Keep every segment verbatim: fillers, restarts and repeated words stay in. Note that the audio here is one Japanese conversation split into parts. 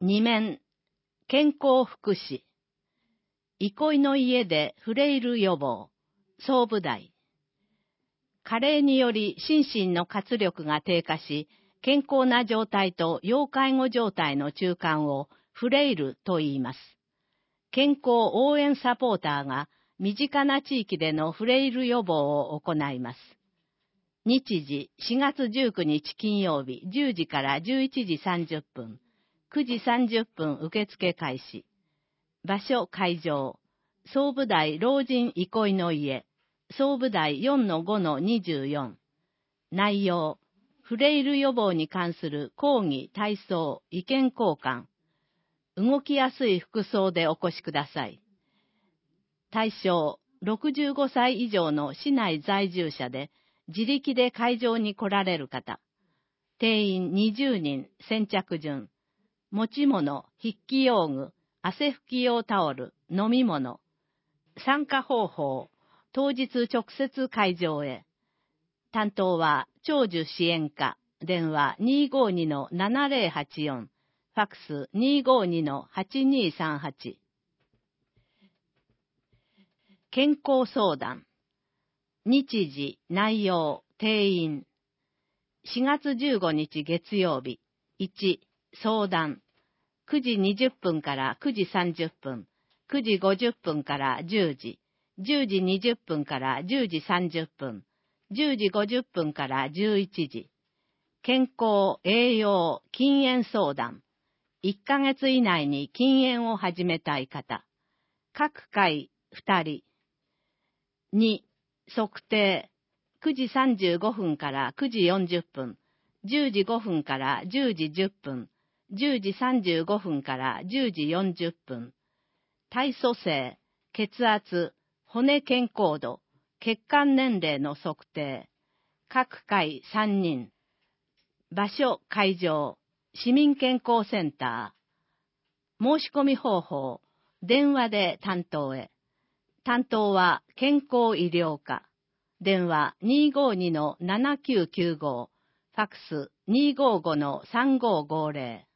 二面、健康福祉。憩いの家でフレイル予防。総武大。加齢により心身の活力が低下し、健康な状態と要介護状態の中間をフレイルと言います。健康応援サポーターが身近な地域でのフレイル予防を行います。日時しがつじゅうくにち金曜日じゅうじからじゅういちじさんじゅっぷん、くじさんじゅっぷん受付開始。場所会場、総武大老人憩いの家、総武大 よんのごのにじゅうよん。内容、フレイル予防に関する講義、体操、意見交換。動きやすい服装でお越しください。対象、ろくじゅうごさい以上の市内在住者で、自力で会場に来られる方。定員にじゅうにん、先着順。持ち物、筆記用具、汗拭き用タオル、飲み物。参加方法、当日直接会場へ。担当は長寿支援課、電話 にーごーにのななぜろはちよん、ファックス にーごーにのはちにーさんはち。健康相談。日時、内容、定員。しがつじゅうごにち月曜日。いち、相談。くじにじゅっぷんからくじさんじゅっぷん、くじごじゅっぷんからじゅうじ、じゅうじにじゅっぷんからじゅうじさんじゅっぷん、じゅうじごじゅっぷんからじゅういちじ。健康、栄養、禁煙相談。いっかげつ以内に禁煙を始めたい方。各回ふたり。に、測定。くじさんじゅうごふんからくじよんじゅっぷん、じゅうじごふんからじゅうじじゅっぷん、じゅうじさんじゅうごふんからじゅうじよんじゅっぷん。体組成、血圧、骨健康度、血管年齢の測定。各回さんにん。場所、会場、市民健康センター。申し込み方法、電話で担当へ。担当は健康医療課。電話 にーごーにのななきゅうきゅうご、ファックス にーごーごのさんごーごーぜろ。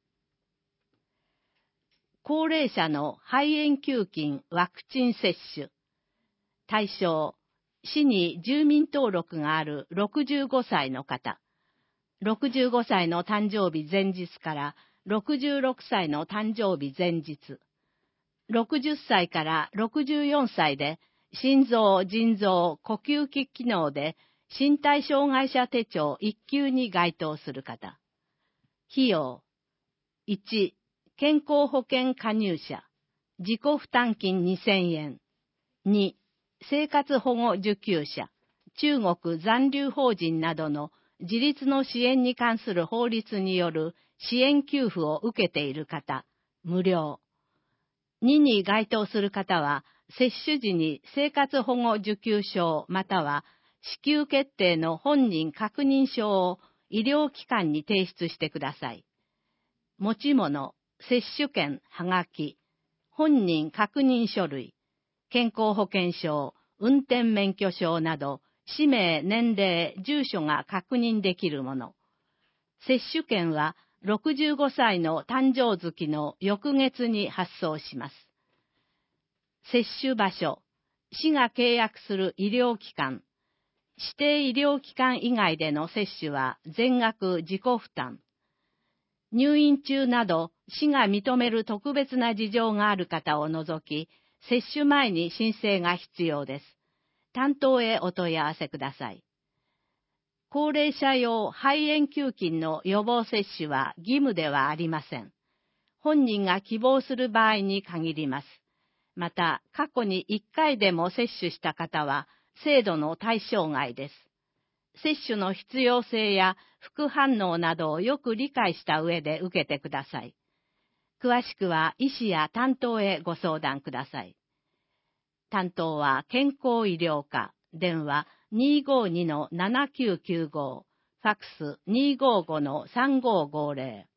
高齢者の肺炎球菌ワクチン接種。対象、市に住民登録があるろくじゅうごさいの方。ろくじゅうごさいの誕生日前日からろくじゅうろくさいの誕生日前日。ろくじゅっさいからろくじゅうよんさいで心臓、腎臓、呼吸器機能で身体障害者手帳いっきゅうに該当する方。費用。いち、健康保険加入者。自己負担金にせんえん。に、生活保護受給者。中国残留邦人などの自立の支援に関する法律による支援給付を受けている方。無料。にに該当する方は、接種時に生活保護受給証または支給決定の本人確認書を医療機関に提出してください。持ち物、接種券、はがき、本人確認書類、健康保険証、運転免許証など、氏名、年齢、住所が確認できるもの。接種券はろくじゅうごさいの誕生月の翌月に発送します。接種場所、市が契約する医療機関、指定医療機関以外での接種は全額自己負担。入院中など市が認める特別な事情がある方を除き、接種前に申請が必要です。担当へお問い合わせください。高齢者用肺炎球菌の予防接種は義務ではありません。本人が希望する場合に限ります。また、過去にいっかいでも接種した方は制度の対象外です。接種の必要性や副反応などをよく理解した上で受けてください。詳しくは医師や担当へご相談ください。担当は健康医療課、電話 にーごーにのななきゅうきゅうご、ファックス にーごーごのさんごーごーぜろ。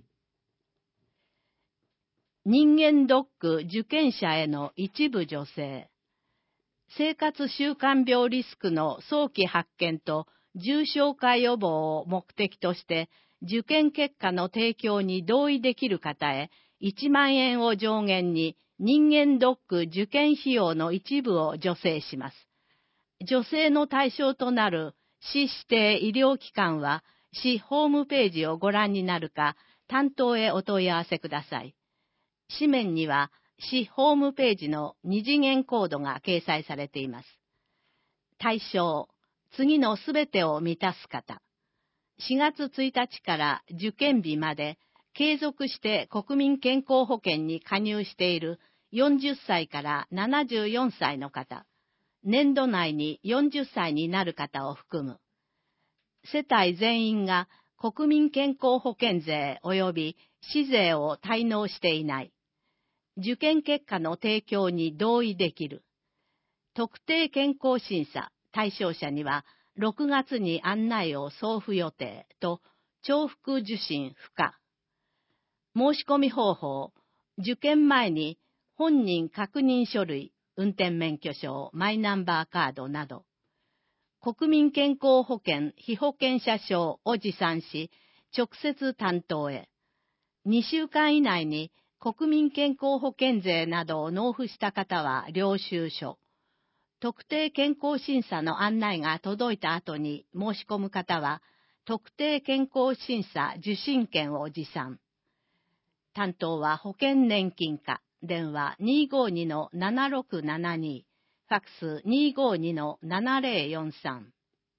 人間ドック受験者への一部助成。生活習慣病リスクの早期発見と重症化予防を目的として、 受験結果の提供に同意できる方へいちまんえんを上限に人間ドック受験費用の一部を助成します。助成の対象となる市指定医療機関は市ホームページをご覧になるか担当へお問い合わせください。紙面には市ホームページの二次元コードが掲載されています。対象、次のすべてを満たす方。しがつついたちから受験日まで継続して国民健康保険に加入しているよんじゅっさいからななじゅうよんさいの方、年度内によんじゅっさいになる方を含む。世帯全員が国民健康保険税及び市税を滞納していない。受験結果の提供に同意できる。特定健康審査対象者にはろくがつに案内を送付予定と重複受診不可。申し込み方法、受験前に本人確認書類、運転免許証、マイナンバーカードなど、国民健康保険被保険者証を持参し、直接担当へ。にしゅうかん以内に国民健康保険税などを納付した方は領収書。特定健康審査の案内が届いた後に申し込む方は、特定健康審査受診券を持参。担当は保険年金課、電話 にーごーにのななろくななに、ファックス にーごーにのななぜろよんさん。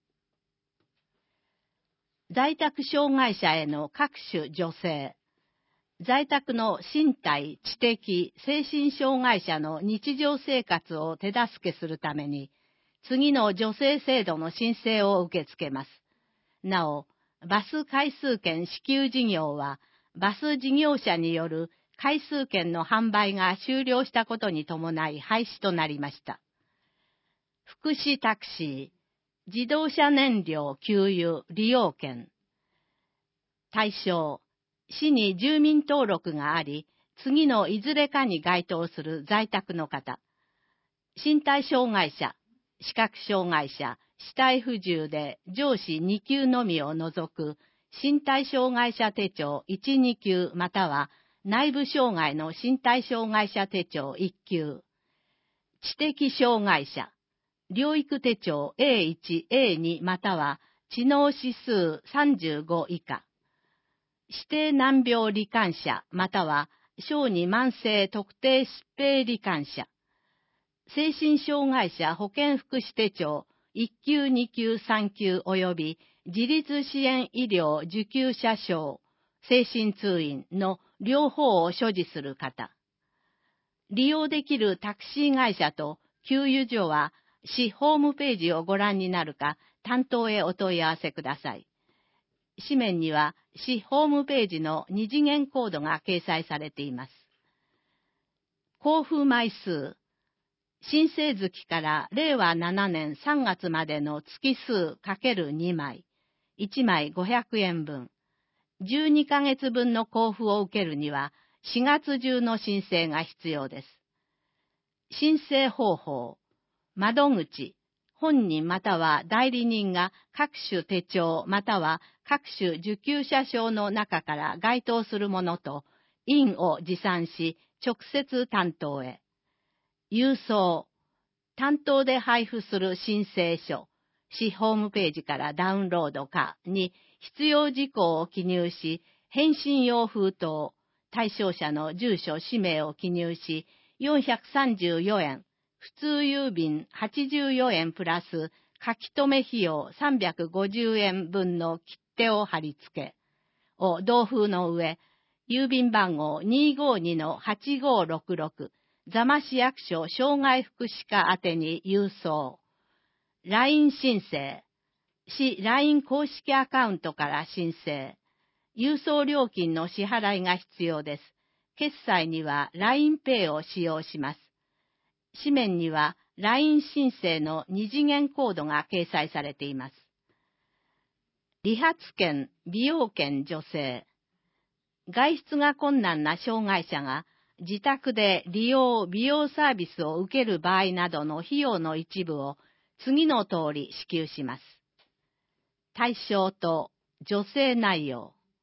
在宅障害者への各種助成。在宅の身体、知的、精神障害者の日常生活を手助けするために、次の助成制度の申請を受け付けます。なお、バス回数券支給事業は、バス事業者による回数券の販売が終了したことに伴い廃止となりました。福祉タクシー、自動車燃料給油利用券。対象、市に住民登録があり、次のいずれかに該当する在宅の方。身体障害者、視覚障害者、肢体不自由で上司にきゅうのみを除く身体障害者手帳いち、にきゅうまたは内部障害の身体障害者手帳いっきゅう。知的障害者、療育手帳 エーいち、エーに または知能指数さんじゅうご以下。指定難病罹患者または小児慢性特定疾病罹患者。精神障害者保健福祉手帳いっきゅう、にきゅう、さんきゅう及び自立支援医療受給者証、精神通院の両方を所持する方。利用できるタクシー会社と給油所は市ホームページをご覧になるか担当へお問い合わせください。紙面には市ホームページの二次元コードが掲載されています。交付枚数。申請月かられいわななねんさんがつまでの月数 かけるに 枚、いちまいごひゃくえんぶん。じゅうにかげつぶんの交付を受けるにはしがつ中の申請が必要です。申請方法。窓口。本人または代理人が各種手帳または各種受給者証の中から該当するものと印を持参し直接担当へ。郵送。担当で配布する申請書、市ホームページからダウンロードかに必要事項を記入し、返信用封筒、対象者の住所、氏名を記入し、よんひゃくさんじゅうよえん、普通郵便はちじゅうよえんプラス書き留め費用さんびゃくごじゅうえんぶんの切手を貼り付け、を同封の上、郵便番号 にーごーにのはちごーろくろく、座間市役所障害福祉課宛てに郵送。ライン 申請。市 ライン 公式アカウントから申請。郵送料金の支払いが必要です。決済には ラインペイ を使用します。紙面には ライン 申請の二次元コードが掲載されています。理髪券、美容券助成。外出が困難な障害者が自宅で利用・美容サービスを受ける場合などの費用の一部を次の通り支給します。対象と助成内容。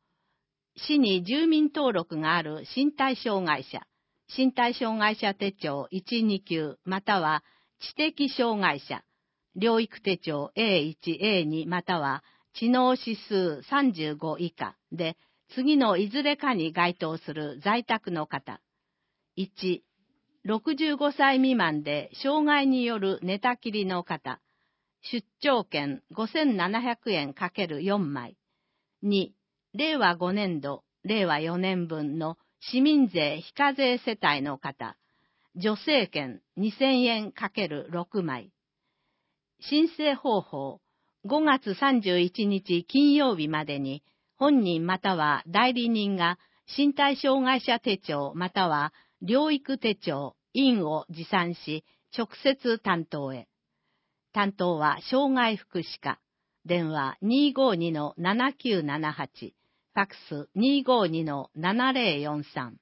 市に住民登録がある身体障害者、身体障害者手帳いち、に級または知的障害者、療育手帳 エーいち、エーに または知能指数さんじゅうご以下で次のいずれかに該当する在宅の方。いち、ろくじゅうごさい未満で障害による寝たきりの方。出張券ごせんななひゃくえん ×よん 枚。に、れいわごねんど、れいわよねんぶんの市民税非課税世帯の方。助成券にせんえん ×ろく 枚。申請方法、ごがつさんじゅういちにち金曜日までに、本人または代理人が身体障害者手帳または療育手帳、印を持参し、直接担当へ。担当は障害福祉課。電話 にーごーにのななきゅうななはち。ファックス にーごーにのななぜろよんさん。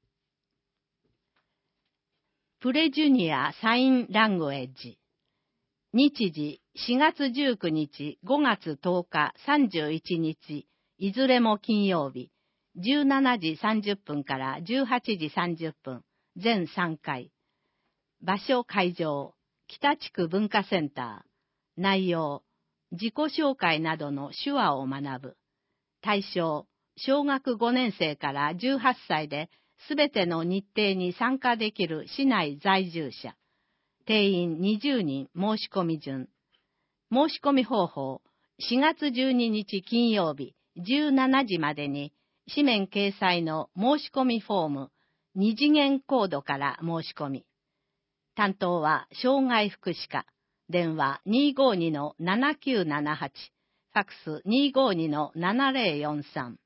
プレジュニアサインラングエッジ。日時しがつじゅうくにち、ごがつとおか、さんじゅういちにち、いずれも金曜日、じゅうしちじさんじゅっぷんからじゅうはちじさんじゅっぷん、全さんかい。場所会場、北地区文化センター。内容、自己紹介などの手話を学ぶ。対象、小学ごねんせいからじゅうはっさいで、すべての日程に参加できる市内在住者。定員にじゅうにん申し込み順。申し込み方法、しがつじゅうににち金曜日じゅうしちじまでに、紙面掲載の申し込みフォーム、に次元コードから申し込み。担当は障害福祉課。電話 にーごーにのななきゅうななはち。ファックス にーごーにのななぜろよんさん。